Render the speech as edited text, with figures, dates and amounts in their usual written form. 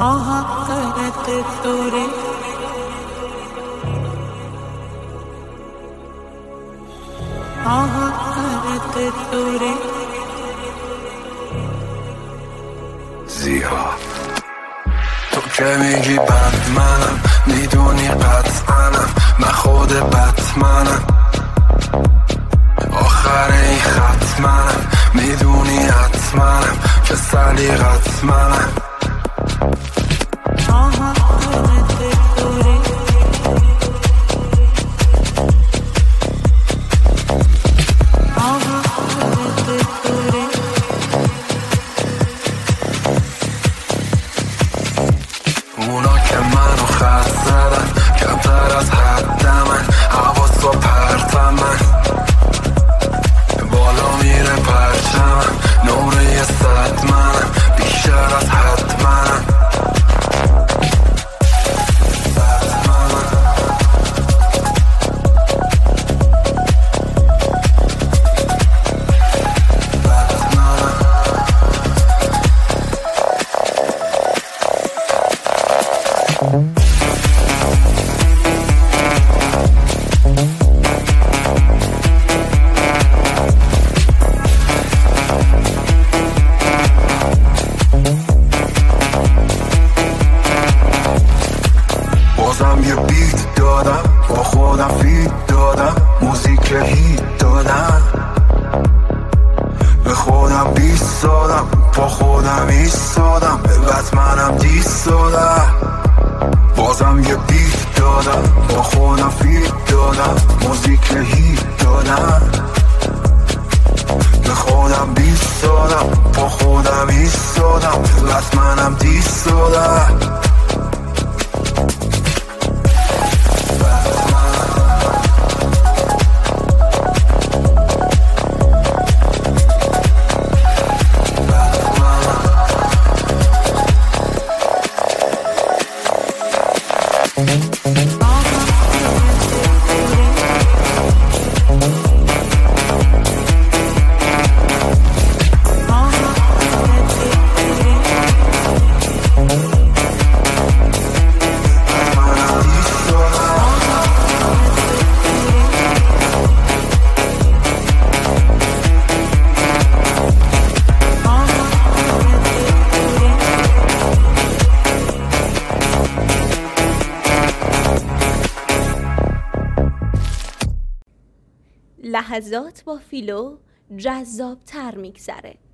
حقت دوره حقت دوره زیاد تو که میگی بد منم میدونی قطعنم من خود بتمنم آخر این خط منم میدونی حتمنم که سلیقت منم اونا که منو خط زدن کمتر از حد من حواس و پرتمن بالا میره پرچمم نمره 100 منم بیشتر از حد منم بازم یه بیت دادم با خودم فیت دادم موزیک هیت دادم به خودم بیست دادم با خودم ایستادم به بتمنم دیست دادم بازم یه بیت دادم با خودم فیت دادم موزیک هیت دادم به خودم بیست دادم با خودم ایستادم به بتمنم دیست دادم لحظات با فیلو جذاب تر میگذره.